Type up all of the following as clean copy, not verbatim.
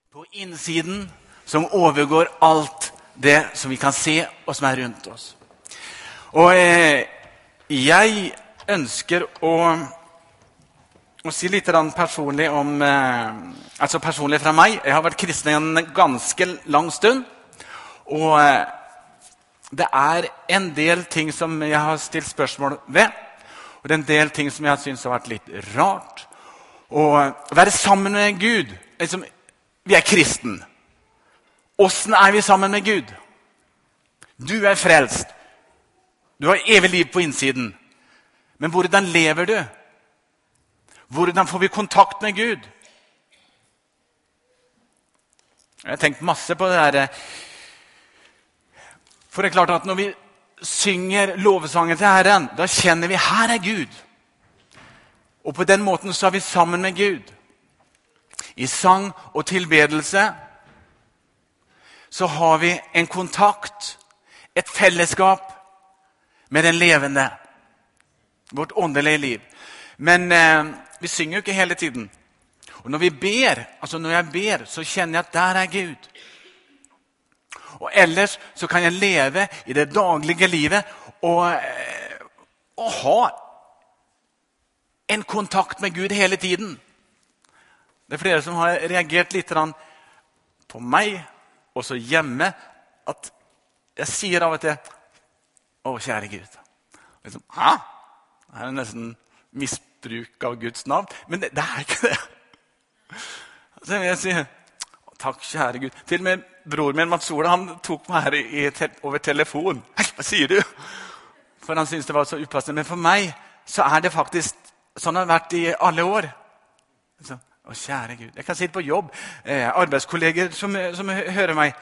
på innsiden som overgår alt det som vi kan se og som rundt oss. Og jeg ønsker å si litt personlig om, altså personlig fra meg. Jeg har vært kristen en ganske lang stund, og det en del ting som jeg har stilt spørsmål ved, og det en del ting som jeg synes har vært litt rart. Å være sammen med Gud, liksom, vi kristen. Hvordan vi sammen med Gud? Du frelst. Du har evig liv på innsiden. Men hvordan lever du? Hvordan får vi kontakt med Gud? Jeg har tenkt masse på det der. For det klart at når vi synger lovsangen til Herren, da kjenner vi, her Gud. Og på den måten så vi sammen med Gud. I sang og tilbedelse så har vi en kontakt, et fellesskap med den levende. Vårt åndelige liv. Men vi synger jo ikke hele tiden. Og når vi ber, altså når jeg ber, så kjenner jeg at der Gud. Og ellers så kan jeg leve i det daglige livet og ha en kontakt med Gud hele tiden. Det flere som har reagert litt på meg, også hjemme, at jeg sier av og til, å kjære Gud. Liksom, hæ? Det nesten misbruk av Guds navn, men det ikke det. Så jeg sier, takk kjære Gud. Til og med bror min, Mats Ola, han tok meg her over telefon. Hei, hva sier du? For han syntes det var så upassende. Men for meg så det faktisk sånn det har vært i alle år. Så, å kjære Gud. Jeg kan si det på jobb. Arbeidskolleger som hører meg.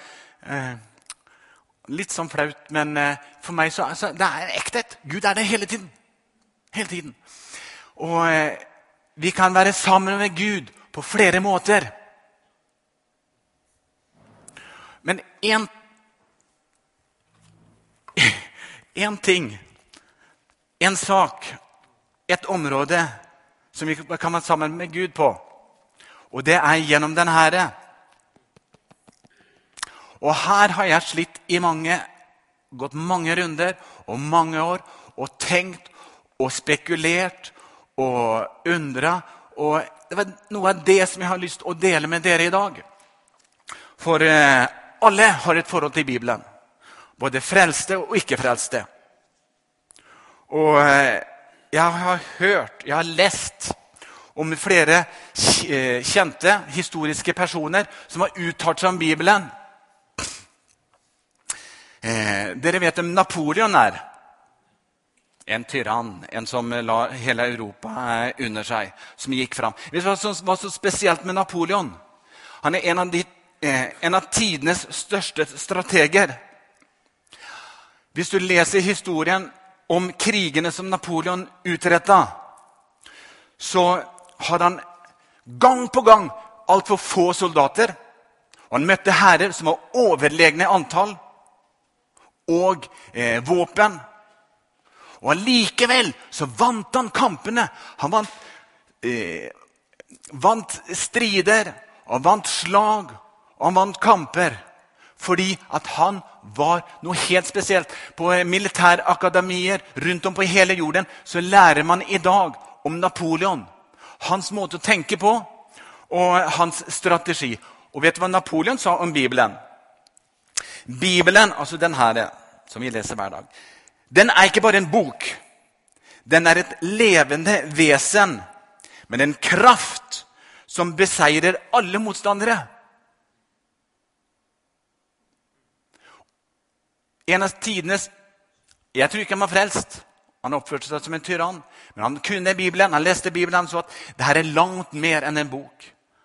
Litt sånn flaut, men for meg så det ekthet. Gud det hele tiden. Hele tiden. Og vi kan være sammen med Gud på flere måter. Men en ting, en sak, et område som vi kan være sammen med Gud på. Og det gjennom den Herre. Og her har jeg slitt i gått mange runder og mange år, og tenkt og spekulert og undret. Og det var noe av det som jeg har lyst til å dele med dere i dag. For alle har et forhold til Bibelen. Både frelste og ikke frelste. Og jeg har hørt, jeg har lest om flere kjente historiske personer som har uttalt seg om Bibelen. Dere vet hvem Napoleon en tyrann, en som la hele Europa under seg, som gikk fram. Vet du hva som var så spesielt med Napoleon? Han en av tidenes største strateger. Hvis du leser historien om krigene som Napoleon utrettet, så har han gang på gang alt for få soldater. Og han møtte herrer som var overlegne antall og våpen. Og allikevel så vant han kampene. Han vant strider, og vant slag, og han vant kamper. Fordi at han var noe helt spesielt. På militærakademier rundt om på hele jorden så lærer man i dag om Napoleon. Hans måte å tenke på og hans strategi. Og vet du hva Napoleon sa om Bibelen? Bibelen, altså den her som vi leser hver dag, den ikke bare en bok. Den et levende vesen, men en kraft som beseirer alle motstandere. En av tidenes, jeg tror ikke han var frelst. Han oppførte seg som en tyrann. Men han kunne Bibelen, han leste Bibelen, han så at det her langt mer enn en bok.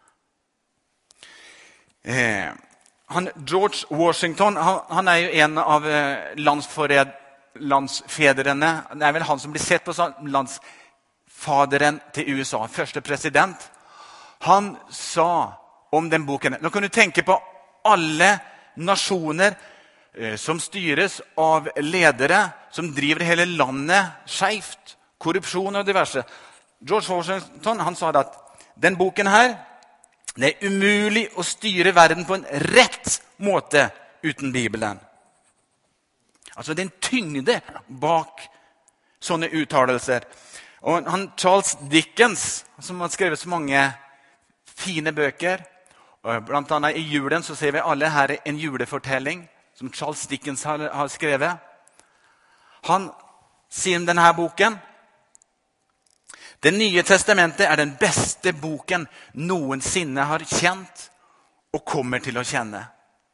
George Washington, han jo en av landsfedrene. Det vel han som blir sett på som landsfaderen til USA, første president. Han sa om den boken. Nå kan du tenke på alle nasjoner som styres av ledere som driver hele landet skjevt, korrupsjon og diverse. George Washington, han sa at den boken her, Det umulig å styre verden på en rett måte uten Bibelen. Altså det er en tyngde bak sånne uttalelser. Og Charles Dickens, som har skrevet så mange fine bøker, og blant annet i julen så ser vi alle her en julefortelling som Charles Dickens har skrevet. Han sier om denne boken: Det nye testamentet er den beste boken noensinne har kjent og kommer til å kjenne.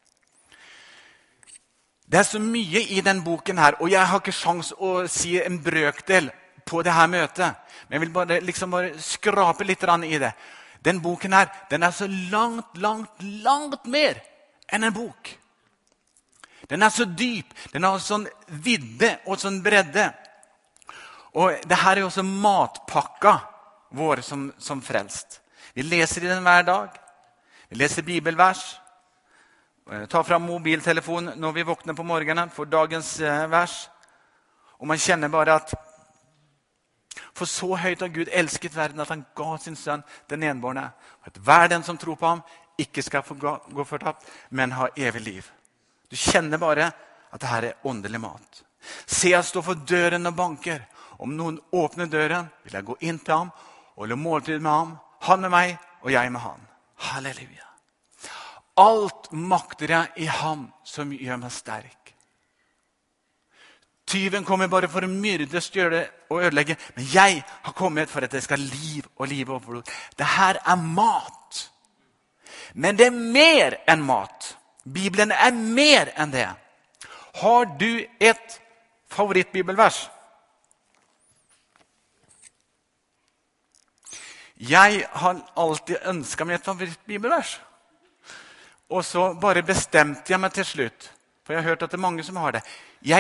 Det er så mye i den boken her, og jeg har ikke sjans å si en brøkdel på det her møtet. Men jeg vil bare skrape litt i det. Den boken her, den er så langt mer enn en bok. Den er så dyp, den har sånn vidde og sånn bredde. Og det her er også matpakka vår som frelst. Vi leser i den hver dag. Vi leser bibelvers. Ta fram mobiltelefonen når vi våkner på morgenen for dagens vers. Og man kjenner bare at for så høyt har Gud elsket verden at han ga sin sønn, den enbårne. At hver den som tror på ham ikke skal få gå fortapt, men ha evig liv. Du kjenner bare at det her er åndelig mat. Se, jeg står for døren og banker. Om noen åpner døren, vil jeg gå inn til ham og holde måltid med ham. Han med meg, og jeg med han. Halleluja. Alt makter jeg i ham som gjør meg sterk. Tyven kommer bare for å myrde, stjøle og ødelegge. Men jeg har kommet for at det skal liv og liv og blod. Det her er mat. Men det er mer enn mat. Bibelen er mer enn det. Har du et favorittbibelvers? Jeg har alltid ønsket meg et favorittbibelvers. Og så bare bestemte jeg meg til slutt. For jeg har hørt at det er mange som har det.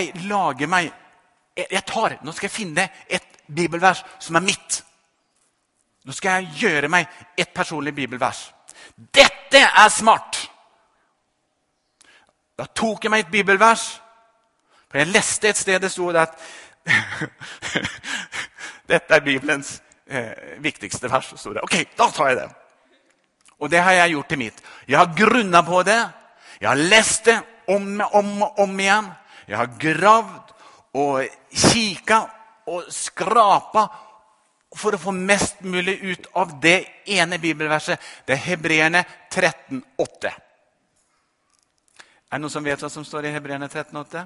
Nå skal jeg finne et bibelvers som er mitt. Nå skal jeg gjøre meg et personlig bibelvers. Dette er smart! Da tok jeg meg et bibelvers. For jeg leste et sted det stod at dette er Bibelens viktigste vers. Så det. Ok, da tar jeg det. Og det har jeg gjort til mitt. Jeg har grunnet på det. Jeg har lest det om og om igjen. Jeg har gravd og kikket og skrapet for å få mest mulig ut av det ene bibelverset. Det er Hebreerne 13,8. Er det noen som vet hva som står i Hebreerne 13,8?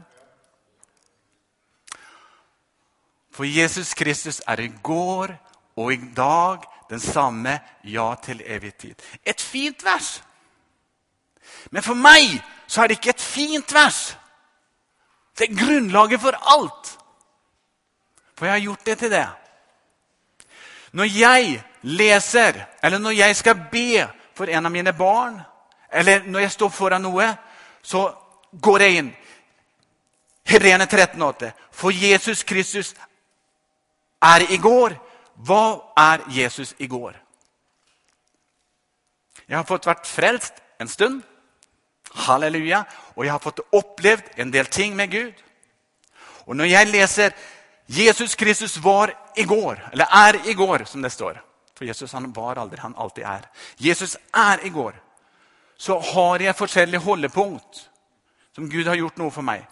For Jesus Kristus er i går og i dag den samme, ja til evig tid. Et fint vers. Men for meg så er det ikke et fint vers. Det er grunnlaget for alt. For jeg har gjort det til det. Når jeg leser, eller når jeg skal be for en av mine barn, eller når jeg står foran noe, så går jeg inn. Hebreerne 13,8. For Jesus Kristus er i går. Hva er Jesus i går? Jeg har fått vært frelst en stund. Halleluja. Og jeg har fått opplevd en del ting med Gud. Og når jeg leser Jesus Kristus var i går, eller er i går, som det står. For Jesus han var aldri, han alltid er. Jesus er i går. Så har jeg forskjellige holdepunkt som Gud har gjort noe for meg.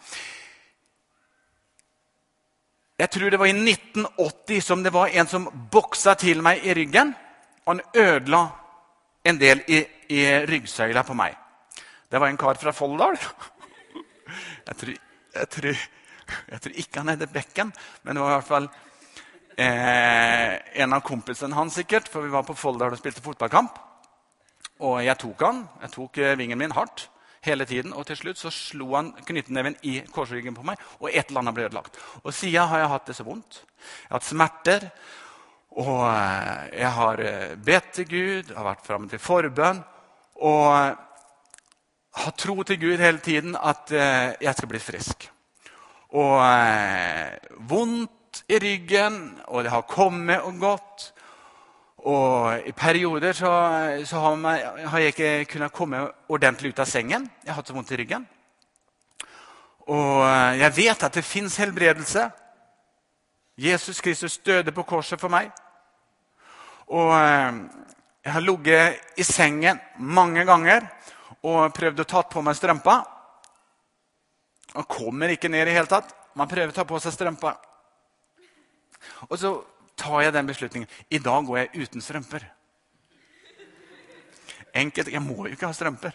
Jeg tror det var i 1980 som det var en som boksa til meg i ryggen. Og han ødela en del i ryggsøyla på meg. Det var en kar fra Folldal. Jeg tror ikke han hadde bekken, men det var i hvert fall en av kompisene hans sikkert, for vi var på Folldal og spilte fotballkamp. Og jeg tok vingen min hardt hele tiden, og til slutt så slo han knyttneven i korsryggen på meg, og et eller annet ble ødelagt. Og siden har jeg hatt det så vondt. Jeg har hatt smerter, og jeg har bedt til Gud, har vært fremme til forbønn, og har tro til Gud hele tiden at jeg skal bli frisk. Og vondt i ryggen, og det har kommet og gått. Og i perioder så har jeg ikke kunnet komme ordentlig ut av sengen. Jeg har hatt så vondt i ryggen. Og jeg vet at det finnes helbredelse. Jesus Kristus døde på korset for meg. Og Jeg har ligget i sengen mange ganger og prøvd å ta på meg strømpa. Man kommer ikke ned i hele tatt. Man prøver å ta på seg strømpa. Og så tar jeg den beslutningen. I dag går jeg uten strømper. Enkelt, jeg må jo ikke ha strømper.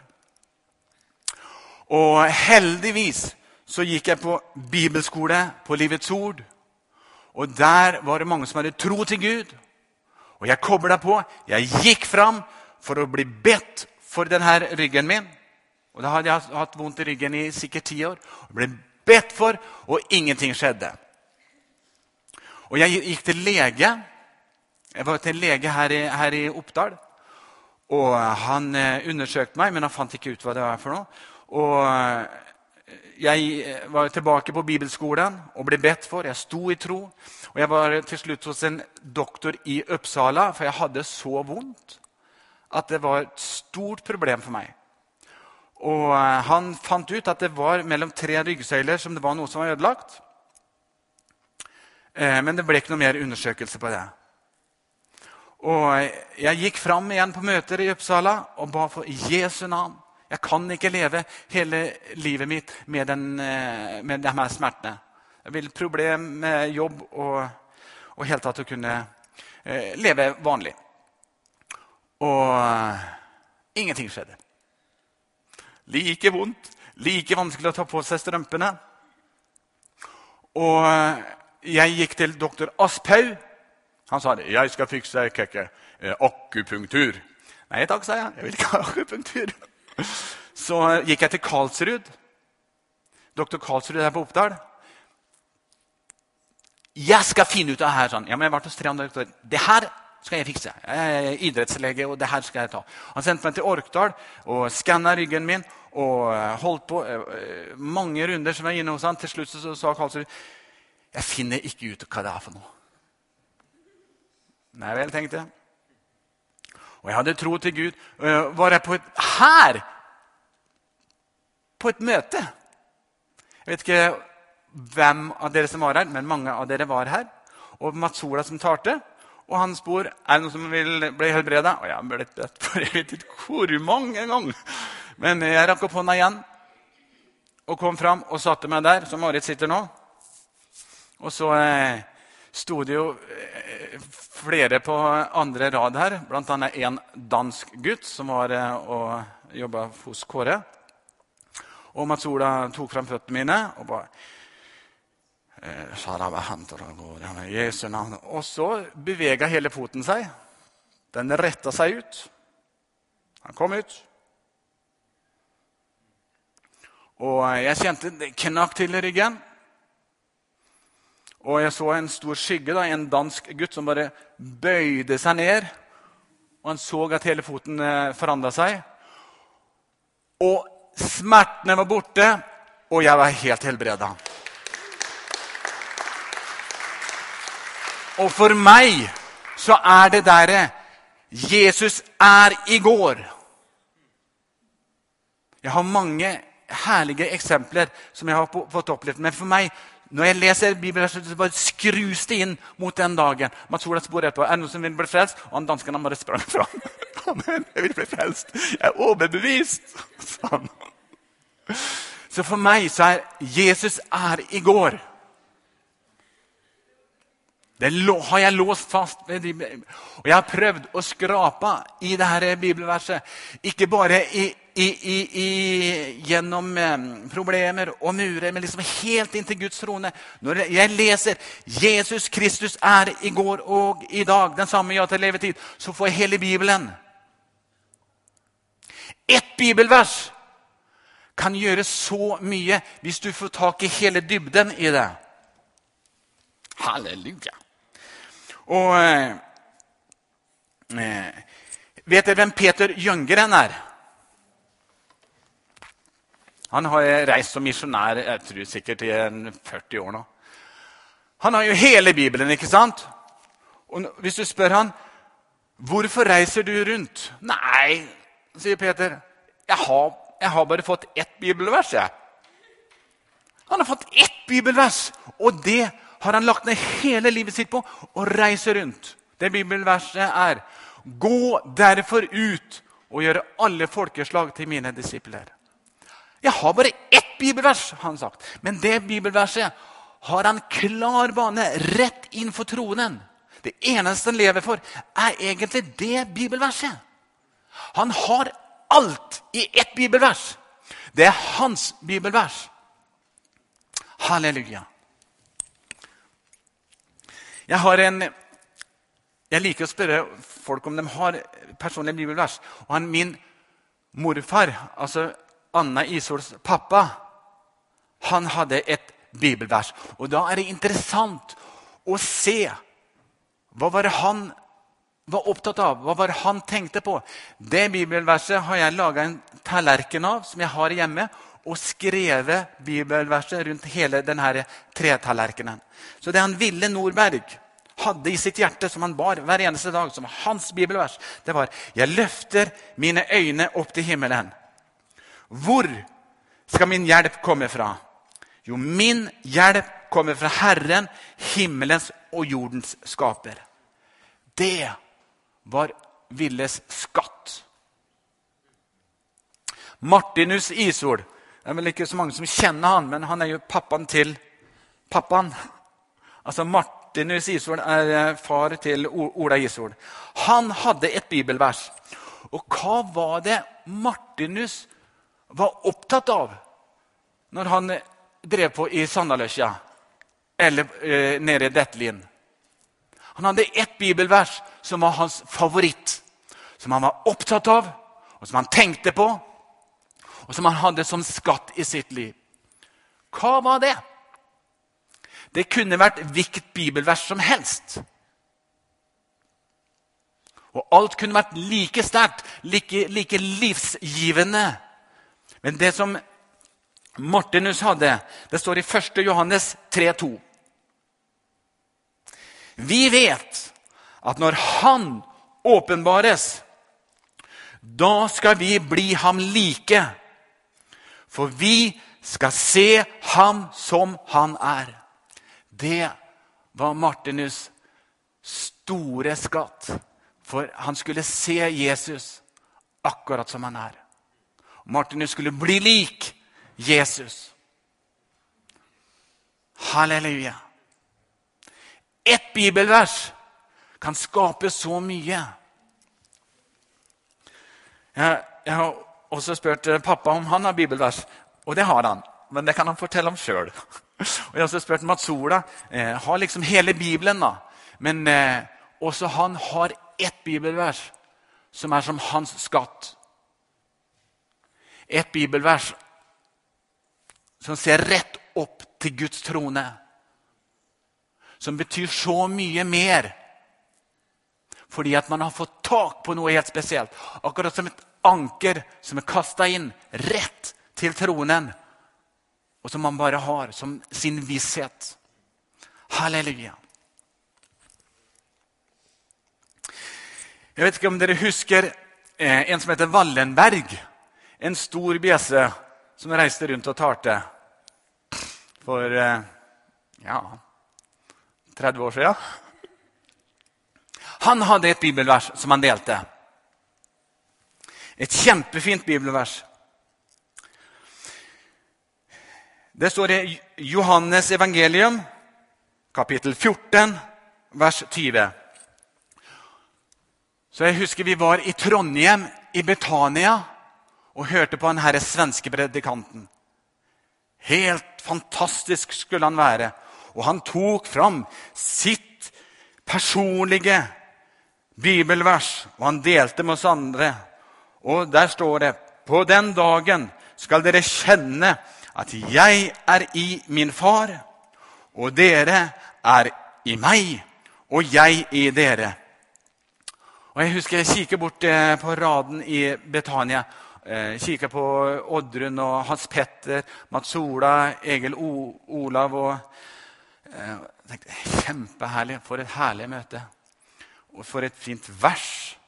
Og heldigvis så gikk jeg på bibelskole på Livets Ord. Og der var det mange som hadde tro til Gud. Og jeg koblet på. Jeg gikk fram for å bli bedt for denne ryggen min. Og da hadde jeg hatt vondt i ryggen i sikkert 10 år. Jeg ble bedt for, og ingenting skjedde. Og jeg gikk til lege. Jeg var til lege her i Oppdal. Og han undersøkte meg, men han fant ikke ut hva det var for noe. Og jeg var tilbake på bibelskolen og ble bedt for. Jeg sto i tro. Og jeg var til slutt hos en doktor i Uppsala, for jeg hadde så vondt at det var et stort problem for meg. Og han fant ut at det var mellom 3 ryggsøyler som det var noe som var ødelagt. Men det ble ikke noe mer undersøkelse på det. Og jeg gikk fram igjen på møter i Uppsala og ba for Jesu navn. Jeg kan ikke leve hele livet mitt med de her smertene. Jeg vil problem med jobb og helt tatt å kunne leve vanlig. Og ingenting skjedde. Like vondt, like vanskelig å ta på seg strømpene. Og jeg gikk til doktor Asphaug. Han sa det, jeg skal fikse akupunktur. Nei takk, sa jeg. Jeg vil ikke ha akupunktur. Så gikk jeg til Karlsrud. Doktor Karlsrud her på Oppdal. Jeg skal finne ut av det her. Sånn. Ja, men jeg har vært hos 3 andre doktorer. Det her skal jeg fikse. Jeg er idrettslege, og det her skal jeg ta. Han sendte meg til Orkdal og skannet ryggen min og holdt på mange runder som var inne hos han. Til slutt så sa Karlsrud, jeg finner ikke ut hva det er for noe. Nei vel, tenkte jeg. Og jeg hadde tro til Gud. Var jeg på et møte. Jeg vet ikke hvem av dere som var her, men mange av dere var her. Og Mats Ola som talte. Og han spør, er det noen som vil bli helbredet? Og jeg har blitt bedt for jeg vet ikke hvor mange ganger. Men jeg rakk opp hånda igjen. Og kom fram og satte meg der, som Marit sitter nå. Og så stod det jo flere på andre rad her. Blant annet en dansk gutt som var og jobbet hos Kåre. Og Mats Ola tok frem føttene mine og bare Jesu navn. Og så beveget hele foten seg. Den rettet seg ut. Han kom ut. Og jeg kjente det knakk til i ryggen. Og jeg så en stor skygge, da, en dansk gutt som bare bøyde seg ned. Og han så at hele foten forandret seg. Og smertene var borte, og jeg var helt helbredet. Og for meg så er det der Jesus er i går. Jeg har mange herlige eksempler som jeg har fått opplevd. Men for meg, når jeg leser Bibelen, så bare skrus det inn mot den dagen. Mats Ola spør etterpå, er det noen som vil bli frelst? Og han dansken han bare sprang fra. Amen, jeg vil bli frelst. Jeg er overbevist. Sånn. Så for meg så er Jesus er i går. Det har jeg låst fast. Og jeg har prøvd å skrape i dette bibelverset. Ikke bare gjennom problemer og murer, men liksom helt inn til Guds trone. Når jeg leser Jesus Kristus er i går og i dag, den samme ja til levetid, så får jeg hele Bibelen. Et bibelvers kan gjøre så mye hvis du får tak i hele dybden i det. Halleluja. Og vet dere hvem Peter Jøngren er? Han har reist som misjonær, jeg tror sikkert i 40 år nå. Han har jo hele Bibelen, ikke sant? Og hvis du spør han, hvorfor reiser du rundt? Nei, sier Peter, jeg har bare fått ett bibelvers, jeg. Han har fått ett bibelvers, og det har han lagt ned hele livet sitt på og reiser rundt. Det bibelverset er, gå derfor ut og gjøre alle folkeslag til mine disipler. Jeg har bare ett bibelvers, har han sagt. Men det bibelverset har han klar bane rett inn for tronen. Det eneste han lever for er egentlig det bibelverset. Han har alt i ett bibelvers. Det er hans bibelvers. Halleluja. Jeg liker å spørre folk om de har personlige bibelvers. Og min morfar, altså Anna Isols pappa, han hadde et bibelvers. Og da er det interessant å se hva var det han var opptatt av, hva var det han tenkte på. Det bibelverset har jeg laget en tallerken av, som jeg har hjemme, og skrevet bibelverset rundt hele denne tretallerkenen. Så det han Ville Nordberg hadde i sitt hjerte, som han bar hver eneste dag, som var hans bibelvers, det var: jeg løfter mine øyne opp til himmelen. Hvor skal min hjelp komme fra? Jo, min hjelp kommer fra Herren, himmelens og jordens skaper. Det var Villes skatt. Martinus Isol, det er vel ikke så mange som kjenner han, men han er jo pappaen til pappaen. Altså Martinus Isol er far til Ola Isol. Han hadde et bibelvers. Og hva var det Martinus var opptatt av når han drev på i Sandaløsja eller nede i Dettlin? Han hadde ett bibelvers som var hans favoritt, som han var opptatt av, og som han tenkte på, og som han hadde som skatt i sitt liv. Hva var det? Det kunne vært hvilket bibelvers som helst. Og alt kunne vært like sterkt, like livsgivende. Men det som Martinus hadde, det står i 1. Johannes 3:2. Vi vet at når han åpenbares, da skal vi bli ham like. For vi skal se ham som han er. Det var Martinus' store skatt. For han skulle se Jesus akkurat som han er. Martinus skulle bli lik Jesus. Halleluja. Et bibelvers kan skape så mye. Jeg har også spurt pappa om han har bibelvers, og det har han. Men det kan han fortelle om selv. Og jeg har også spurt Mats Ola, har liksom hele Bibelen da. Men også han har et bibelvers som er som hans skatt. Et bibelvers som ser rett opp til Guds trone. Som betyr så mye mer. Fordi at man har fått tak på noe helt spesielt. Akkurat som et anker som er kastet inn rett til tronen. Og som man bare har som sin visshet. Halleluja. Jeg vet ikke om dere husker en som heter Wallenberg. En stor bjesse som reiste rundt og talte for 30 år siden. Han hadde et bibelvers som han delte. Et kjempefint bibelvers. Det står i Johannes evangelium, kapittel 14, vers 20. Så jeg husker vi var i Trondheim, i Betania, og hørte på den her svenske predikanten. Helt fantastisk skulle han være. Og han tok fram sitt personlige bibelvers, og han delte med oss andre. Og der står det: på den dagen skal dere kjenne at jeg er i min far, og dere er i meg, og jeg i dere. Og jeg husker jeg kikker bort på raden i Betania, kikker på Oddrun og Hans Petter, Mats Ola, Egil Olav, og jeg tenkte, kjempeherlig, for et herlig møte. Og for et fint vers.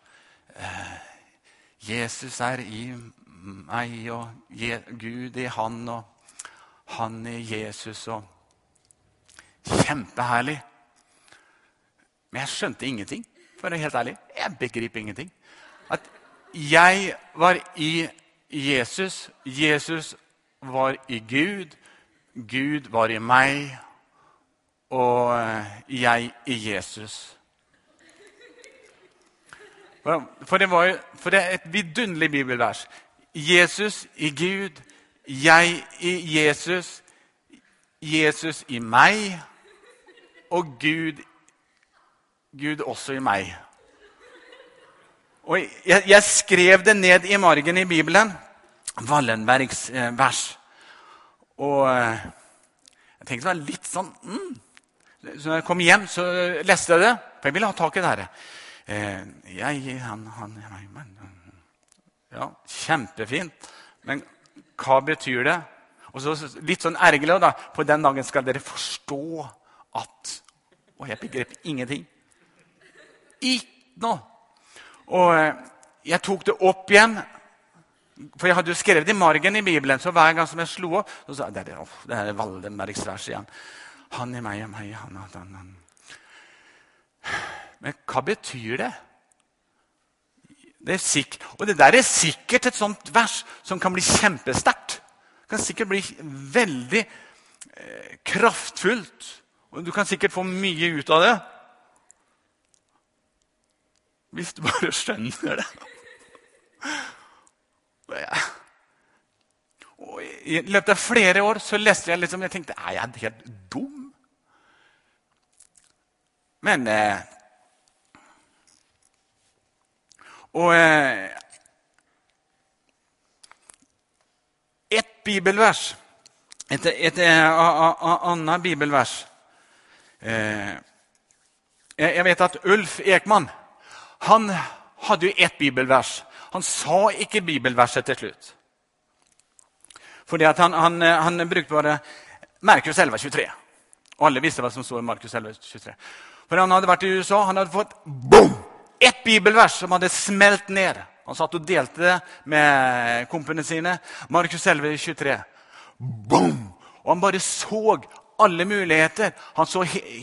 Jesus er i meg, og Gud i han, og han i Jesus. Og kjempeherlig. Men jeg skjønte ingenting. for å være helt ærlig, jeg begriper ingenting. At jeg var i Jesus, Jesus var i Gud, Gud var i meg, og jeg i Jesus. For det er et vidunderlig bibelvers. Jesus i Gud, jeg i Jesus, Jesus i meg, og Gud også i meg. Og jeg skrev det ned i margen i Bibelen, Wallenbergs vers. Og jeg tenkte det var litt sånn, Så når jeg kom hjem, så leste jeg det, for jeg ville ha tak i det her. Ja, kjempefint. Men hva betyr det? Og så litt sånn ergerlig da, på den dagen skal dere forstå at, og jeg begrep ingenting. Ikke noe. Og jeg tok det opp igjen, for jeg hadde jo skrevet i margen i Bibelen, så hver gang som jeg slo opp, så sa jeg, det er Wallenbergs vers igjen. Han er meg, han. Men hva betyr det? Det er sikkert, og det der er sikkert et sånt vers som kan bli kjempesterkt. Det kan sikkert bli veldig kraftfullt, og du kan sikkert få mye ut av det. Hvis du bare skjønner det. Og i løpet av flere år så leste jeg jeg tenkte, er jeg helt dum? Men et bibelvers, et annet bibelvers. Jeg vet at Ulf Ekman, han hadde jo et bibelvers. Han sa ikke bibelverset til slutt. Fordi at han brukte bare Markus 11:23. Og alle visste hva som stod i Markus 11:23. For han hadde vært i USA, han hadde fått et bibelvers som hadde smelt ned. Han satt og delte det med kompene sine. Markus 11:23. Boom! Og han bare så alle muligheter. Han så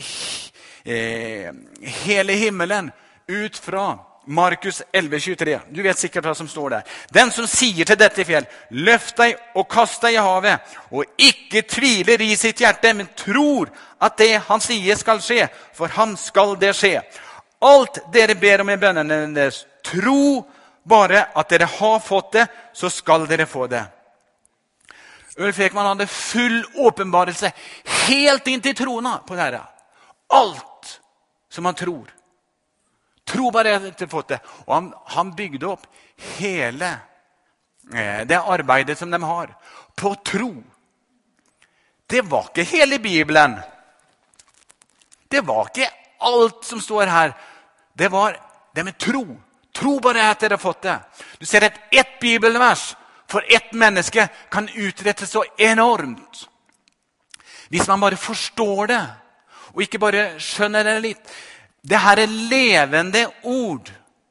hele himmelen ut fra Markus 11:23. Du vet sikkert hva som står der. Den som sier til dette fjell, løft deg og kast deg i havet, og ikke tviler i sitt hjerte, men tror at det han sier skal skje, for ham skal det skje. Alt dere ber om i bønnene deres, tro bare at dere har fått det, så skal dere få det. Ulf Ekman hadde full åpenbarelse helt inn til trona på det her. Alt som han tror. Tro bare at dere har fått det. Og han bygde opp hele det arbeidet som de har på tro. Det var ikke hele Bibelen. Det var ikke alt som står her. Det var det med tro. Tro bare at dere har fått det. Du ser at ett bibelvers for ett menneske kan utrette så enormt. Hvis man bare forstår det, og ikke bare skjønner det litt. Det her er levende ord.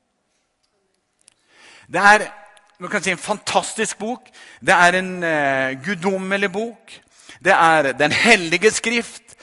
Det er, man kan si, en fantastisk bok. Det er en guddommelig bok. Det er den hellige skrift.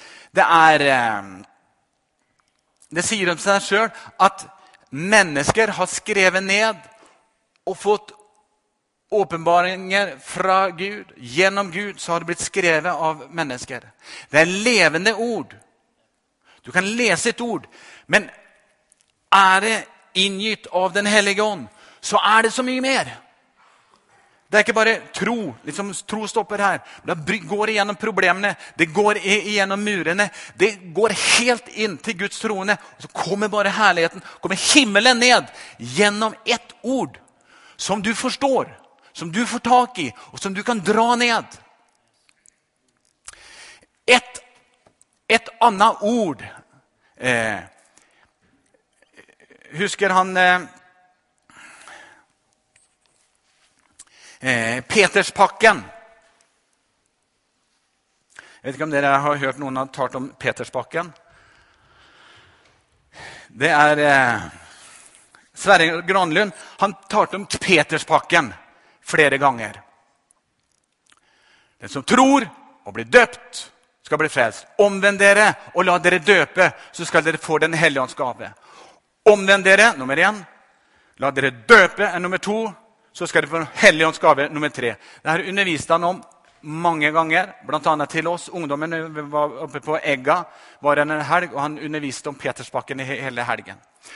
Det sier om seg selv at mennesker har skrevet ned og fått åpenbaringer fra Gud. Gjennom Gud så har det blitt skrevet av mennesker. Det er levende ord. Du kan lese et ord, men er det inngitt av den hellige ånd, så er det så mye mer. Det er ikke bare tro, tro stopper her. Det går igjennom problemene, det går igjennom murene, det går helt inn til Guds trone, og så kommer bare herligheten, kommer himmelen ned gjennom ett ord, som du forstår, som du får tak i, og som du kan dra ned. Et annet ord. Husker han Peterspakken? Jeg vet ikke om dere har hørt noen ha talt om Peterspakken. Det er Sverre Granlund. Han talte om Peterspakken flere ganger. Den som tror og blir døpt skal bli frelst. Omvend dere og la dere døpe, så skal dere få den hellige ånds gave. Omvend dere, nummer 1. La dere døpe, nummer 2. Så skal dere få Helligåndens gave, nummer 3. Dette underviste han om mange ganger, blant annet til oss. Ungdommen var oppe på Egga, var en helg, og han underviste om Petersbakken i hele helgen.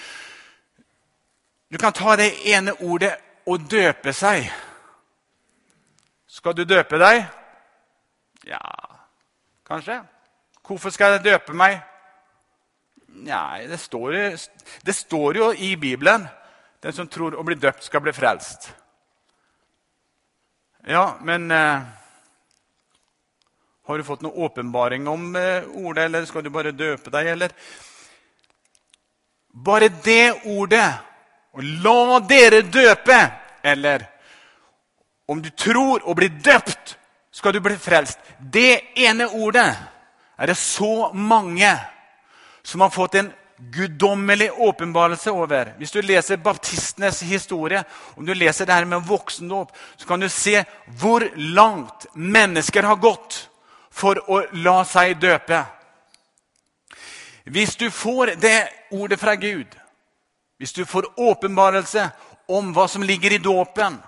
Du kan ta det ene ordet og døpe seg. Skal du døpe deg? Ja, kanskje. Hvorfor skal jeg døpe meg? Nei, det står jo i Bibelen. Den som tror å bli døpt skal bli frelst. Ja, men har du fått noen åpenbaring om ordet, eller skal du bare døpe deg, eller? Bare det ordet, og la dere døpe, eller om du tror å bli døpt, skal du bli frelst. Det ene ordet er det så mange som har fått en guddommelig åpenbarelse over. Hvis du leser baptistenes historie, om du leser det her med voksendåp, så kan du se hvor langt mennesker har gått for å la seg døpe. Hvis du får det ordet fra Gud, hvis du får åpenbarelse om hva som ligger i dåpen.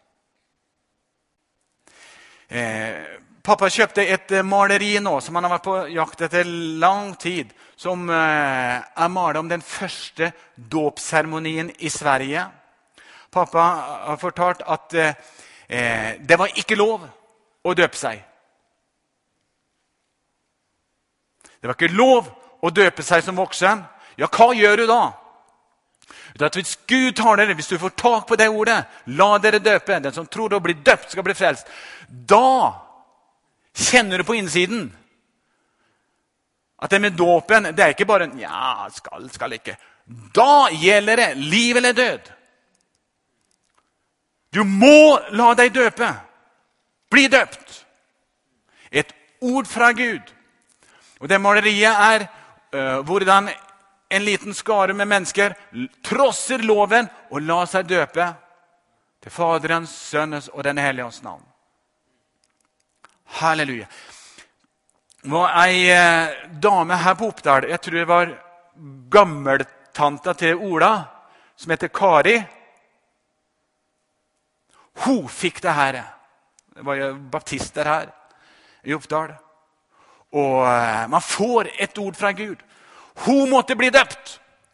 Pappa kjøpte et maleri nå, som han har vært på jakt etter lang tid, som er malet om den første dåpsseremonien i Sverige. Pappa har fortalt at det var ikke lov å døpe seg. Det var ikke lov å døpe seg som voksen. Ja, hva gjør du da? At hvis Gud tar dere, hvis du får tak på det ordet, la dere døpe, den som tror å bli døpt skal bli frelst. Da kjenner du på innsiden at det med dåpen, det er ikke bare ja, skal ikke. Da gjelder det liv eller død. Du må la deg døpe. Bli døpt. Et ord fra Gud. Og det maleriet er hvordan en liten skare med mennesker trosser loven og lar seg døpe til Faderens, Sønnens og den Hellige Ånds navn. Halleluja. Det var ei dame her på Oppdal, jeg tror det var gammeltanta til Ola, som heter Kari. Hun fikk det her. Det var jo baptister her i Oppdal. Og man får et ord fra Gud. Hun måtte bli døpt.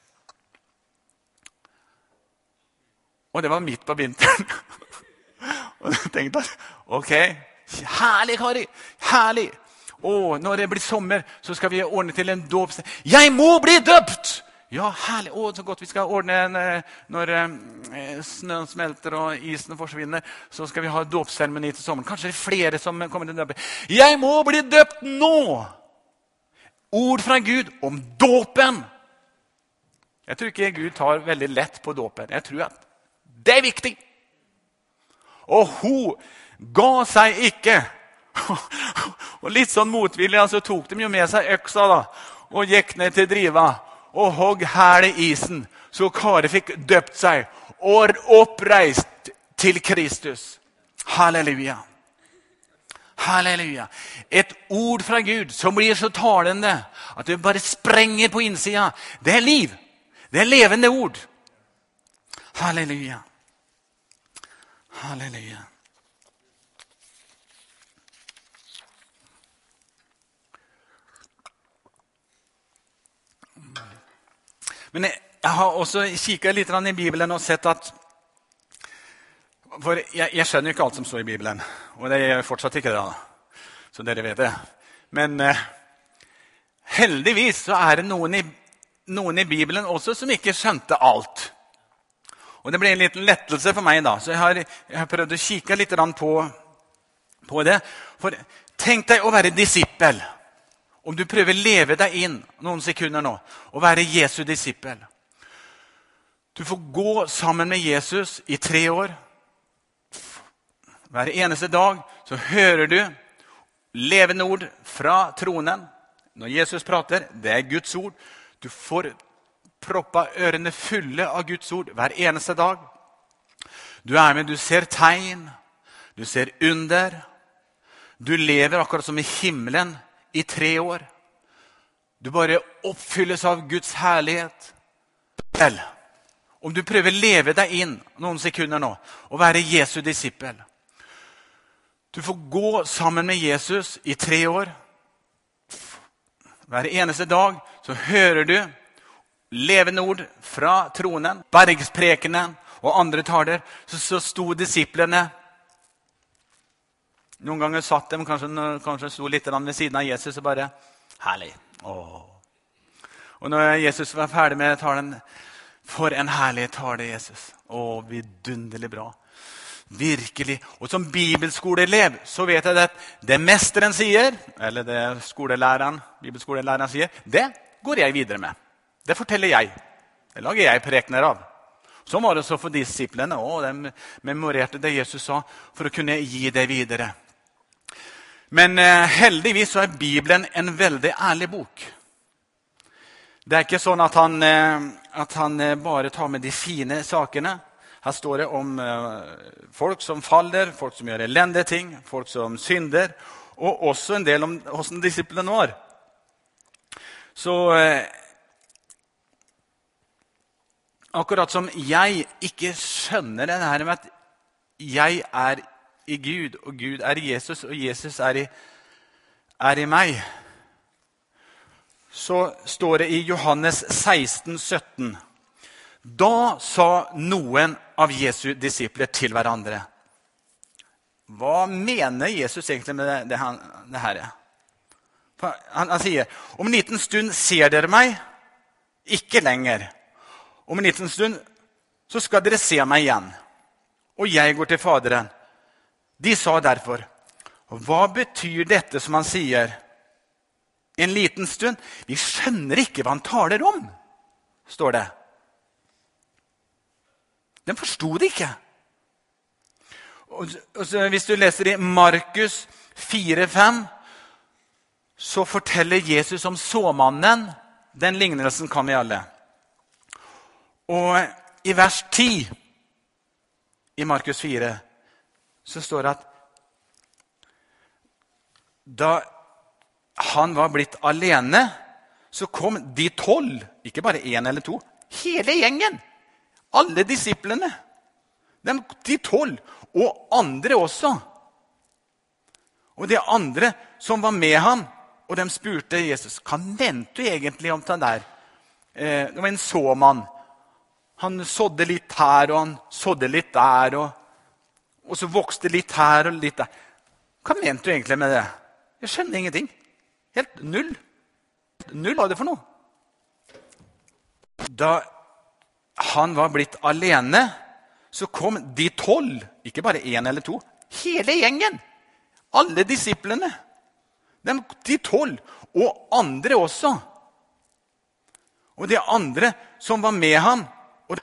Og det var midt på vinteren. Og jeg tenkte, ok, herlig Kari, herlig. Og når det blir sommer, så skal vi ordne til en dåp. Jeg må bli døpt! Ja, herlig. Så godt vi skal ordne når snøen smelter og isen forsvinner, så skal vi ha dåpsseremoni til sommeren. Kanskje det er flere som kommer til å døpe. Jeg må bli døpt nå! Ord fra Gud om dåpen. Jeg tror ikke Gud tar veldig lett på dåpen. Jeg tror at det er viktig. Og hun ga seg ikke. Og litt sånn motvillig, så tok de jo med seg øksa da, og gikk ned til driva og hogg hæl i isen, så Kari fikk døpt seg og oppreist til Kristus. Halleluja. Halleluja. Et ord fra Gud som blir så talende at det bare sprenger på innsida. Det er liv. Det er levende ord. Halleluja. Halleluja. Men jeg har også kikket litt i Bibelen og sett at for jeg skjønner ikke alt som står i Bibelen, og det er fortsatt ikke det da, så dere vet det. Men heldigvis så er det noen i Bibelen også som ikke skjønte alt. Og det ble en liten lettelse for meg da, så jeg har prøvd å kikke litt på det. For tenk deg å være disippel. Om du prøver å leve deg inn noen sekunder nå, og være Jesu disippel. Du får gå sammen med Jesus i 3 år. Hver eneste dag så hører du levende ord fra tronen. Når Jesus prater, det er Guds ord. Du får proppa ørene fulle av Guds ord hver eneste dag. Du er med, du ser tegn, du ser under. Du lever akkurat som i himmelen i 3 år. Du bare oppfylles av Guds herlighet. disippel, om du prøver å leve deg inn noen sekunder nå, og være Jesu disippel. Du får gå sammen med Jesus i 3 år. Hver eneste dag så hører du levende ord fra tronen, bergsprekenen og andre taler. Så sto disiplene. Noen ganger satt de, kanskje sto litt ved siden av Jesus og bare, herlig. Åh. Og når Jesus var ferdig med talen, for en herlig tale, Jesus. Vidunderlig bra. Virkelig. Og som bibelskoleelev så vet jeg at det mesteren sier, eller det bibelskolelæreren sier, det går jeg videre med. Det forteller jeg. Det lager jeg prekener av. Så var det så for disiplene, de memorerte det Jesus sa for å kunne gi det videre. Men heldigvis så er Bibelen en veldig ærlig bok. Det er ikke sånn at han bare tar med de fine sakene. Her står det om folk som faller, folk som gjør elendige ting, folk som synder, og også en del om hvordan disiplene var. Så akkurat som jeg ikke skjønner det her med at jeg er i Gud, og Gud er i Jesus, og Jesus er i meg, så står det i Johannes 16:17. Da sa noen av Jesu disipler til hverandre. Hva mener Jesus egentlig med det her? Han sier, om en liten stund ser dere meg, ikke lenger. Om en liten stund så skal dere se meg igjen, og jeg går til Faderen. De sa derfor, hva betyr dette som han sier? En liten stund? Vi skjønner ikke hva han taler om, står det. Den forstod det ikke. Og så, hvis du leser i Markus 4:5, så forteller Jesus om såmannen. Den lignelsen kan vi alle. Og i vers 10 i Markus 4 så står det at da han var blitt alene, så kom de 12, ikke bare 1 eller 2, hele gjengen. Alle disiplene, de 12, og andre også. Og de andre som var med ham, og de spurte Jesus, hva mente du egentlig om det der? Det var en såmann. Han sådde litt her, og han sådde litt der, og så vokste litt her og litt der. Hva mente du egentlig med det? Jeg skjønner ingenting. Helt null. Null, hva er det for noe? Da han var blitt alene, så kom de 12, ikke bare 1 eller 2, hele gjengen. Alle disiplene. De 12, og andre også. Og de andre som var med ham. Og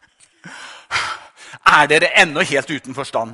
er dere ennå helt uten forstand?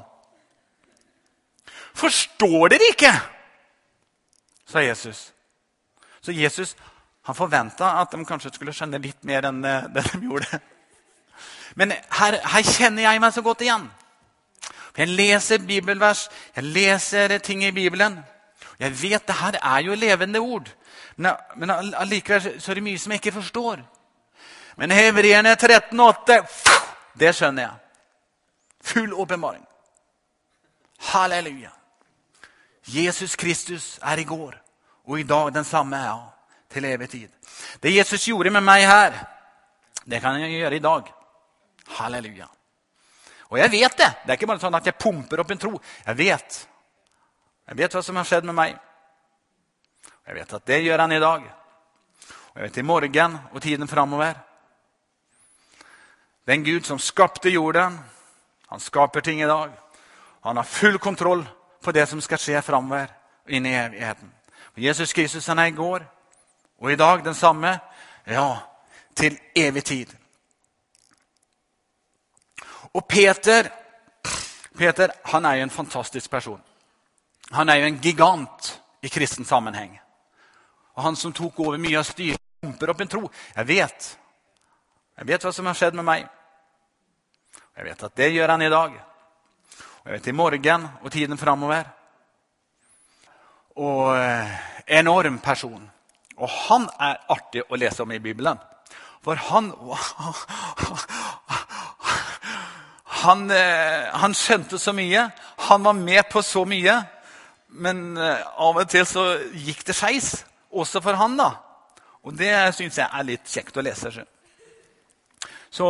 Forstår dere ikke? Sa Jesus. Så Jesus, han forventet at de kanskje skulle skjønne litt mer enn det de gjorde. Men her kjenner jeg meg så godt igjen. Jeg leser bibelvers, jeg leser ting i Bibelen. Jeg vet det her er jo levende ord. Men allikevel så er det mye som jeg ikke forstår. Men Hebreerne 13:8, det skjønner jeg. Full åpenbaring. Halleluja. Jesus Kristus er i går, og i dag den samme, ja, til evig tid. Det Jesus gjorde med meg her, det kan jeg gjøre i dag. Halleluja. Og jeg vet det. Det er ikke bare sånn at jeg pumper opp en tro. Jeg vet hva som har skjedd med meg. Jeg vet at det gjør han i dag. Og jeg vet i morgen og tiden fremover. Den Gud som skapte jorden, han skaper ting i dag. Han har full kontroll på det som skal skje fremover inn i evigheten. Og Jesus Kristus han er i går, og i dag den samme, ja, til evig tid. Og Peter, han er jo en fantastisk person. Han er jo en gigant i kristen sammenheng. Og han som tok over mye av styret, pumper opp en tro. Jeg vet hva som har skjedd med meg. Jeg vet at det gjør han i dag. Og jeg vet i morgen og tiden fremover. Og enorm person. Og han er artig å lese om i Bibelen. For han skjønte så mye, han var med på så mye, men av og til så gikk det skeis, også for han da. Og det synes jeg litt kjekt å lese. Så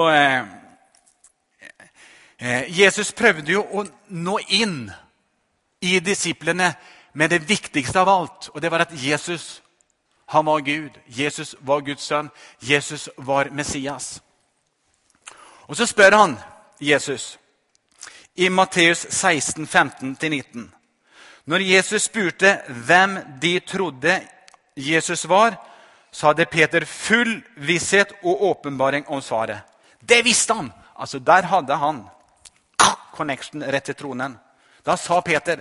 Jesus prøvde jo å nå inn i disiplene med det viktigste av alt, og det var at Jesus, han var Gud. Jesus var Guds sønn. Jesus var Messias. Og så spør han Jesus i Matteus 16, 15-19. Når Jesus spurte hvem de trodde Jesus var, så hadde Peter full visshet og åpenbaring om svaret. Det visste han. Altså der hadde han connection rett til tronen. Da sa Peter,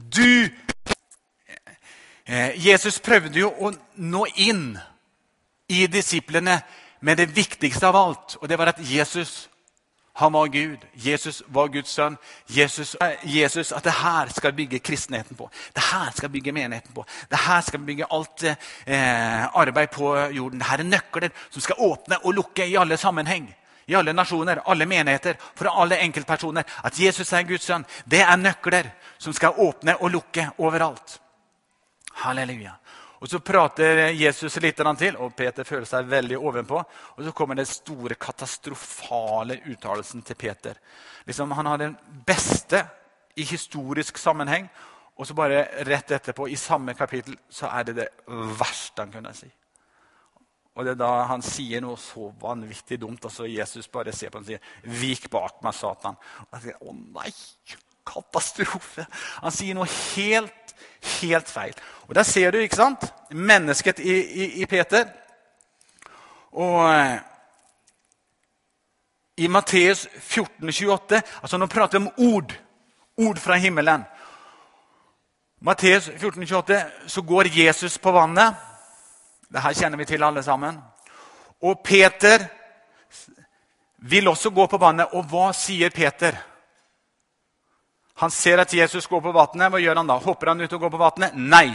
Jesus prøvde jo å nå inn i disiplene med det viktigste av alt, og det var at Jesus, han var Gud. Jesus var Guds sønn. Jesus, at det her skal bygge kristenheten på. Det her skal bygge menigheten på. Det her skal bygge alt arbeid på jorden. Det her er nøkler som skal åpne og lukke i alle sammenheng. I alle nasjoner, alle menigheter, for alle enkeltpersoner. At Jesus er Guds sønn, det er nøkler som skal åpne og lukke overalt. Halleluja. Og så prater Jesus litt til, og Peter føler seg veldig ovenpå. Og så kommer den store katastrofale uttalelsen til Peter. Liksom, han har den beste i historisk sammenheng, og så bare rett etterpå, i samme kapittel, så er det verste han kunne si. Og det er da han sier noe så vanvittig dumt, og så Jesus bare ser på han og sier, vik bak meg, Satan. Og han sier, å nei, katastrofe. Han sier noe helt feil. Og der ser du, ikke sant? Mennesket i Peter. Og i Matteus 14, 28, altså nå prater vi om ord fra himmelen. Matteus 14, 28, så går Jesus på vannet. Det her kjenner vi til alle sammen. Og Peter vil også gå på vannet. Og hva sier Peter? Han ser at Jesus går på vannet. Hva gjør han da? Hopper han ut og går på vannet? Nei.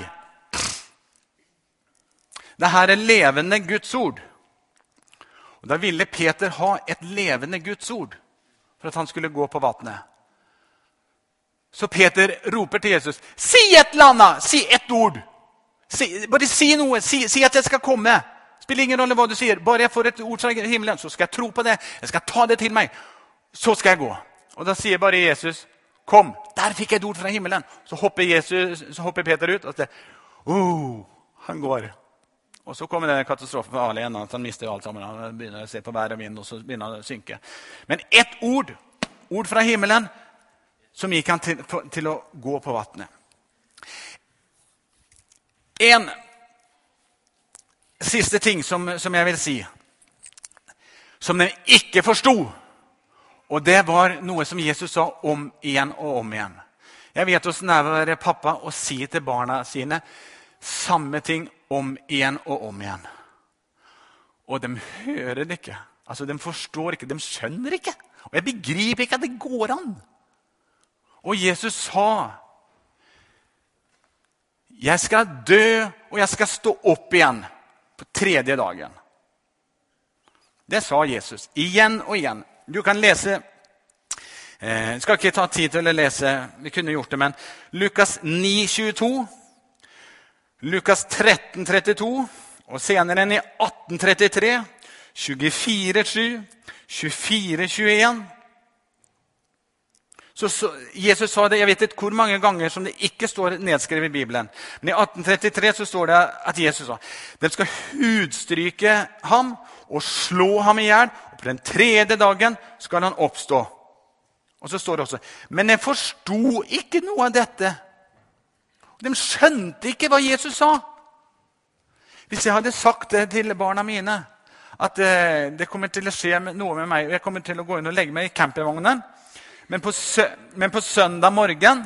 Det her er levende Guds ord. Og da ville Peter ha et levende Guds ord for at han skulle gå på vannet. Så Peter roper til Jesus, si et eller annet, si et ord. Bare si noe, si at jeg skal komme. Spiller ingen rolle hva du sier. Bare jeg får et ord fra himmelen, så skal jeg tro på det. Jeg skal ta det til meg. Så skal jeg gå. Og da sier bare Jesus, kom, der fikk jeg et ord fra himmelen. Så hopper Peter ut, og sier, han går. Og så kommer det katastrofen for alle igjen, at han mister alt sammen. Han begynner å se på vær og vind, og så begynner han å synke. Men et ord fra himmelen, som gikk han til å gå på vattnet. En siste ting som jeg vil si, som de ikke forstod, og det var noe som Jesus sa om igjen og om igjen. Jeg vet hvordan det er å være pappa og si til barna sine samme ting om igjen og om igjen. Og de hører det ikke. Altså, de forstår ikke, de skjønner ikke. Og jeg begriper ikke at det går an. Og Jesus sa, jeg skal dø, og jeg skal stå opp igjen på 3. dagen. Det sa Jesus, igjen og igjen. Du kan lese, jeg skal ikke ta tid til å lese, vi kunne gjort det, men Lukas 9, 22, Lukas 13, 32, og senere i 18, 33, 24, 7, 24, 21. Så Jesus sa det, jeg vet ikke hvor mange ganger som det ikke står nedskrevet i Bibelen. Men i 1833 så står det at Jesus sa, de skal hudstryke ham og slå ham ihjel, og på den 3. dagen skal han oppstå. Og så står det også, men de forstod ikke noe av dette. De skjønte ikke hva Jesus sa. Hvis jeg hadde sagt det til barna mine, at det kommer til å skje noe med meg, og jeg kommer til å gå inn og legge meg i campingvognen, men på søndag morgen,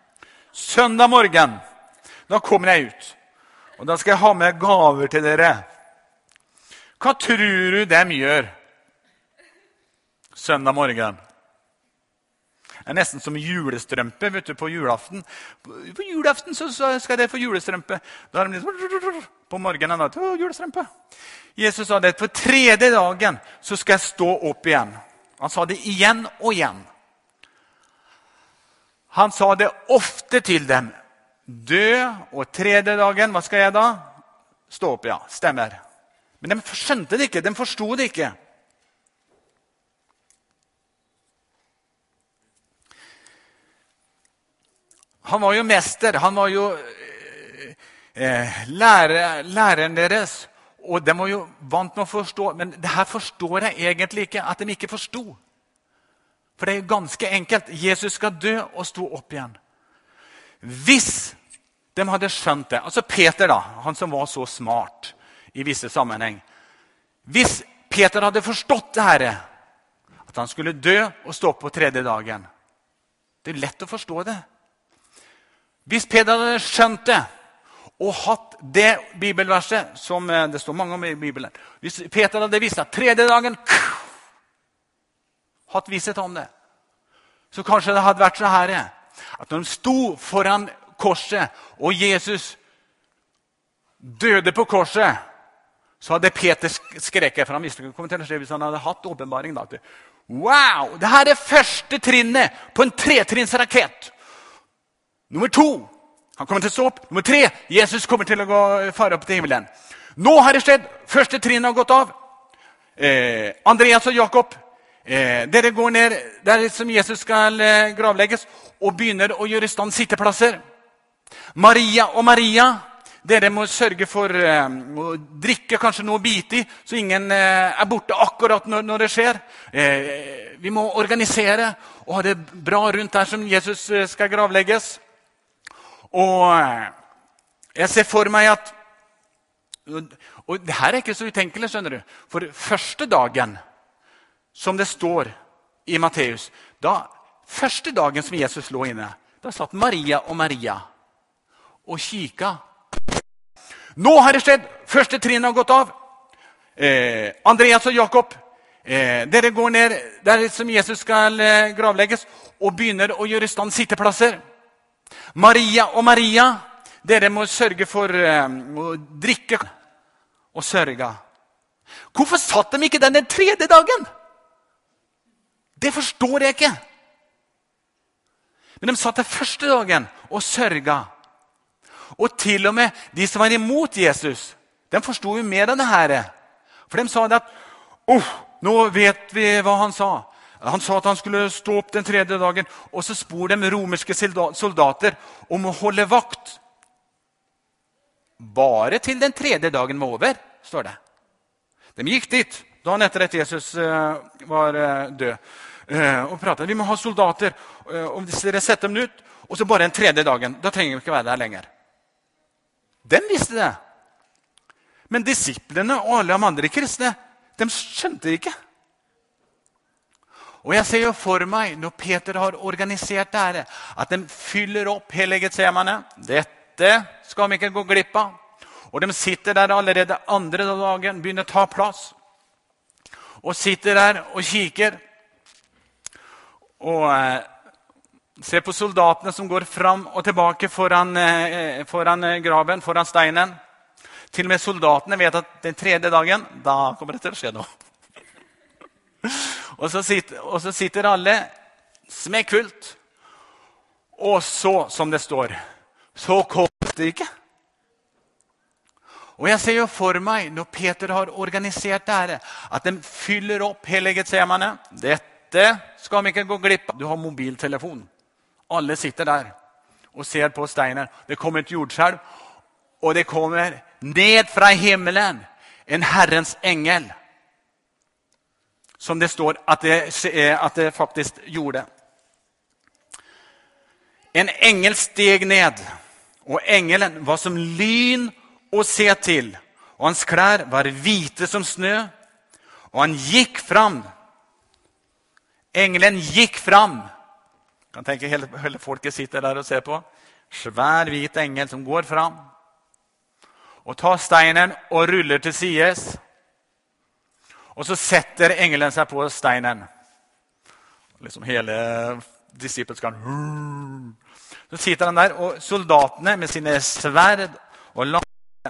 da kommer jeg ut. Og da skal jeg ha med gaver til dere. Hva tror du dem gjør søndag morgen? Det nesten som julestrømpe, vet du, på julaften. På julaften så skal jeg få julestrømpe. Da er det liksom på morgenen da, julestrømpe. Jesus sa det, på tredje dagen så skal jeg stå opp igjen. Han sa det igjen og igjen. Han sa det ofte til dem. Dø, og tredje dagen, hva skal jeg da? Stå opp, ja, stemmer. Men de skjønte det ikke, de forstod det ikke. Han var jo mester, han var jo læreren deres, og de var jo vant med å forstå, men det her forstår jeg egentlig ikke, at de ikke forstod. For det er jo ganske enkelt, Jesus skal dø og stå opp igjen. Hvis de hadde skjønt det, altså Peter da, han som var så smart i visse sammenheng, hvis Peter hadde forstått det her, at han skulle dø og stå opp på tredje dagen, det er lett å forstå det. Hvis Peter hadde skjønt det, og hatt det bibelverset, som det står mange om i Bibelen, hvis Peter hadde visst at tredje dagen, hatt visset om det, så kanskje det hadde vært så her, at når de sto foran korset, og Jesus døde på korset, så hadde Peter skreket, for han visste ikke hva til å skje hvis han hadde hatt åpenbaring. Wow, det her er første trinnet på en 3-trinnsrakett. Nummer 2, han kommer til å stå opp. Nummer 3, Jesus kommer til å fare opp til himmelen. Nå har det skjedd, første trinnet har gått av. Andreas og Jakob, dere går ned der som Jesus skal gravlegges, og begynner å gjøre i stand sitteplasser. Maria og Maria, dere må sørge for å drikke kanskje noe bit i, så ingen er borte akkurat når det skjer. Vi må organisere og ha det bra rundt der som Jesus skal gravlegges. Og jeg ser for meg at, og det her er ikke så utenkelig, skjønner du, for første dagen, som det står i Matteus, første dagen som Jesus lå inne, da satt Maria og Maria og kika. Nå har det skjedd, første trinnet har gått av. Andreas og Jakob, dere går ned der som Jesus skal gravlegges, og begynner å gjøre i stand sitteplasser. Maria og Maria, dere må sørge for å drikke og sørge. Hvorfor satt de ikke den tredje dagen? Det forstår jeg ikke. Men de satt den første dagen og sørga. Og til og med de som var imot Jesus, de forstod jo mer av det her. For de sa det at, nå vet vi hva han sa. Han sa at han skulle stå opp den tredje dagen, og så spor de romerske soldater om å holde vakt. Bare til den tredje dagen var over, står det. De gikk dit, dagen etter at Jesus var død, og pratet. Vi må ha soldater, og dere setter dem ut, og så bare den tredje dagen. Da trenger vi ikke være der lenger. De visste det. Men disiplene og alle de andre kristne, de skjønte det ikke. Og jeg ser jo for meg, når Peter har organisert det her, at de fyller opp hele Getsemane. Dette skal vi ikke gå glipp av. Og de sitter der allerede andre dagen, begynner å ta plass. Og sitter der og kikker. Og ser på soldatene som går fram og tilbake foran graven, foran steinen. Til og med soldatene vet at den tredje dagen, da kommer det til å skje noe. Og så sitter alle smekkfullt. Og så, som det står, så kom det ikke. Og jeg ser jo for meg, når Peter har organisert det her, at de fyller opp hele Getsemane. Dette skal vi ikke gå glipp av. Du har mobiltelefon. Alle sitter der og ser på steinen. Det kommer et jordskjelv, og det kommer ned fra himmelen en Herrens engel. Som det står at det faktisk gjorde. En engel steg ned, og engelen var som lyn å se til, og hans klær var hvite som snø, og han gikk fram. Engelen gikk fram. Jeg kan tenke hele folket sitter der og ser på. Svær hvit engel som går fram, og tar steinen og ruller til sides. Og så setter engelen seg på steinen. Liksom hele disippelskaren. Så sitter han der, og soldatene med sine sverd og lanser.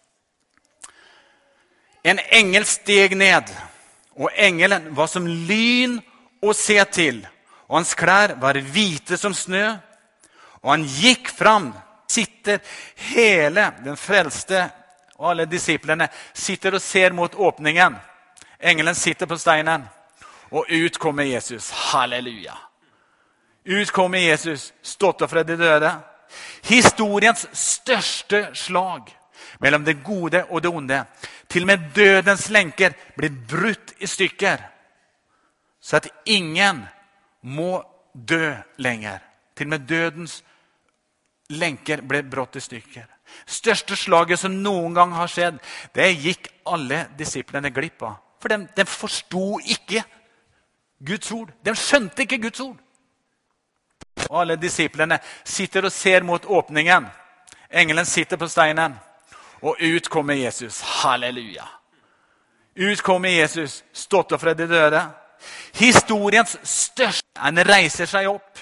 En engel steg ned, og engelen var som lyn å se til, og hans klær var hvite som snø, og han gikk fram. Sitter hele den frelste, og alle disiplene sitter og ser mot åpningen. Engelen sitter på steinen, og ut kommer Jesus. Halleluja! Ut kommer Jesus, stått opp fra de døde. Historiens største slag mellom det gode og det onde. Til og med dødens lenker blir brutt i stykker, så at ingen må dø lenger. Til og med dødens lenker ble brått i stykker. Største slaget som noen gang har skjedd, det gikk alle disiplene glipp av. For de forstod ikke Guds ord. De skjønte ikke Guds ord. Og alle disiplene sitter og ser mot åpningen. Engelen sitter på steinen, og ut kommer Jesus. Halleluja! Ut kommer Jesus, stått opp fra de døde. Historiens største. Han reiser seg opp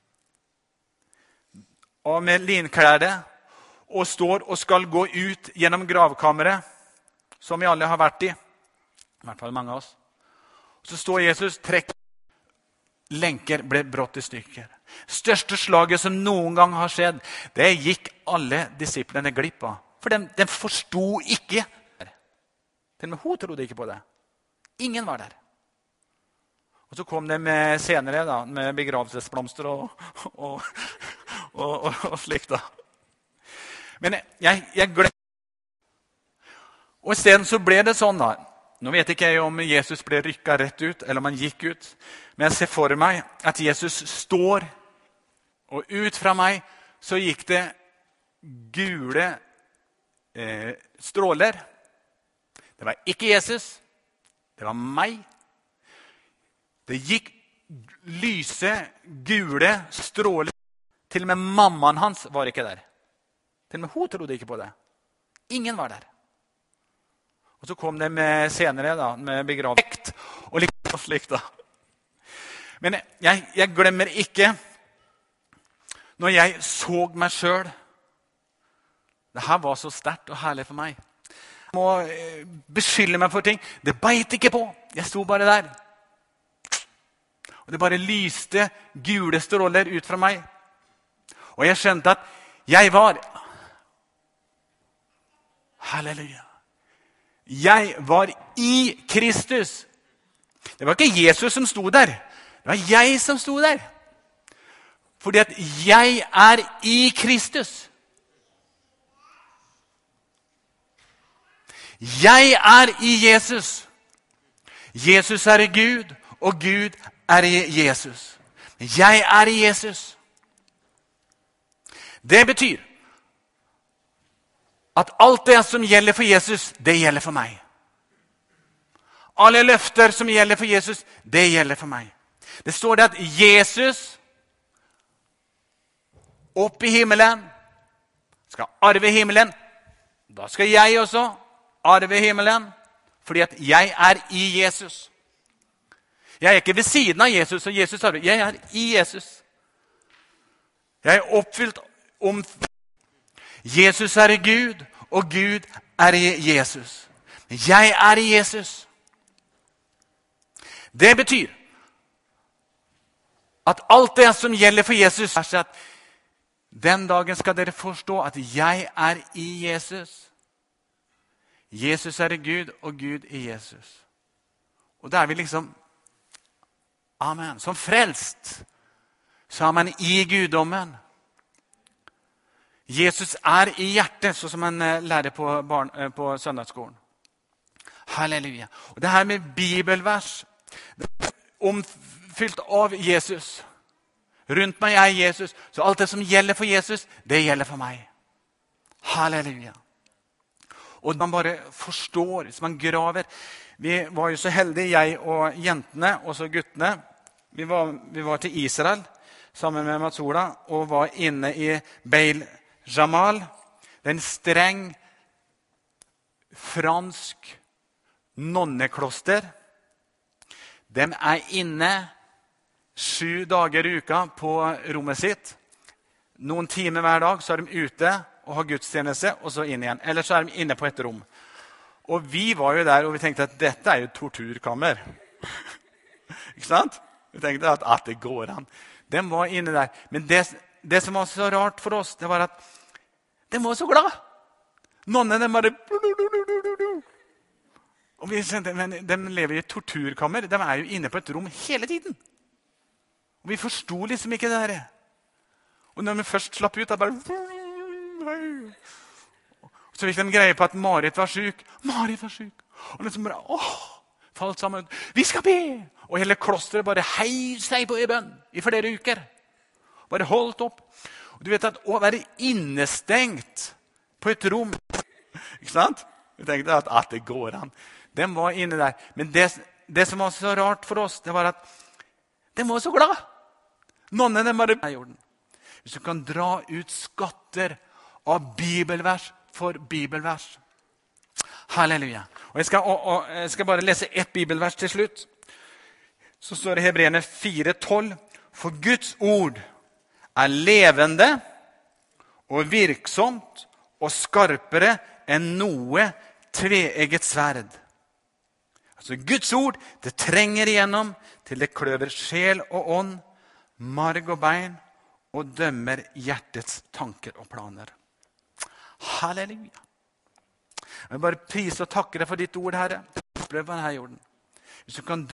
og med linklærde, og står og skal gå ut gjennom gravkammeret, som vi alle har vært i hvert fall mange av oss. Så står Jesus, trekk. Lenker ble brått i stykker. Største slaget som noen gang har skjedd, det gikk alle disiplene glipp av. For de forstod ikke. Til og med hun trodde ikke på det. Ingen var der. Og så kom de senere da, med begravelsesblomster og slikt da. Men jeg glemte. Og i stedet så ble det sånn da. Nå vet ikke jeg om Jesus ble rykket rett ut, eller om han gikk ut. Men jeg ser for meg at Jesus står, og ut fra meg så gikk det gule stråler. Det var ikke Jesus, det var meg. Det gikk lyse, gule stråler. Til og med mammaen hans var ikke der. Til og med hun trodde ikke på det. Ingen var der. Og så kom de senere da, med begravelse og slikt da. Men jeg glemmer ikke når jeg så meg selv. Det her var så sterkt og herlig for meg. Jeg må beskylde meg for ting. Det beit ikke på. Jeg sto bare der. Og det bare lyste gule stråler ut fra meg. Og jeg skjønte at jeg var... Halleluja. Jeg var i Kristus. Det var ikke Jesus som sto der. Det var jeg som sto der. Fordi at jeg er i Kristus. Jeg er i Jesus. Jesus er i Gud, og Gud er i Jesus. Jeg er i Jesus. Det betyr at alt det som gjelder for Jesus, det gjelder for meg. Alle løfter som gjelder for Jesus, det gjelder for meg. Det står det at Jesus opp i himmelen skal arve himmelen. Da skal jeg også arve himmelen, fordi at jeg er i Jesus. Jeg er ikke ved siden av Jesus, og Jesus arver. Jeg er i Jesus. Jeg er oppfylt om Jesus er i Gud, og Gud er i Jesus. Jeg er i Jesus. Det betyr at alt det som gjelder for Jesus, er at den dagen skal dere forstå at jeg er i Jesus. Jesus er i Gud, og Gud i Jesus. Og da er vi liksom, amen, som frelst, så er man i guddommen. Jesus er i hjertet, så som man lærer på søndagsskolen. Halleluja. Og det her med bibelvers, omfylt av Jesus. Rundt meg er Jesus, så alt det som gjelder for Jesus, det gjelder for meg. Halleluja. Og man bare forstår, hvis man graver. Vi var jo så heldige, jeg og jentene, og så guttene. Vi var til Israel sammen med Matsola, og var inne i Beil Jamal. Det er en streng fransk nonnekloster. De er inne 7 dager i uka på rommet sitt. Noen timer hver dag, så er de ute og har gudstjeneste, og så inn igjen. Eller så er de inne på et rom. Og vi var jo der, og vi tenkte at dette er jo torturkammer. Ikke sant? Vi tenkte at det går an. De var inne der. Men det som var så rart for oss, det var at de var så glad. Noen av dem bare... Og vi kjente, men de lever i et torturkammer. De er jo inne på et rom hele tiden. Og vi forstod liksom ikke det her. Og når vi først slapp ut, da bare... Så fikk de greie på at Marit var syk. Marit var syk. Og liksom bare, falt sammen. Vi skal be! Og hele klosteret bare heiv seg på i bønn i flere uker. Bare holdt opp. Og du vet at å være innestengt på et rom, ikke sant? Vi tenkte at det går an. De var inne der. Men det som var så rart for oss, det var at de var så glad. Noen av dem bare i jorden. Hvis du kan dra ut skatter av bibelvers for bibelvers. Halleluja. Og jeg skal bare lese ett bibelvers til slutt. Så står det i Hebreerne 4:12. For Guds ord er levende og virksomt og skarpere enn noe tveegget sverd. Altså Guds ord, det trenger igjennom til det kløver sjel og ånd, marg og bein, og dømmer hjertets tanker og planer. Halleluja. Jeg vil bare prise og takke deg for ditt ord, Herre. Prøv på denne jorden. Hvis du kan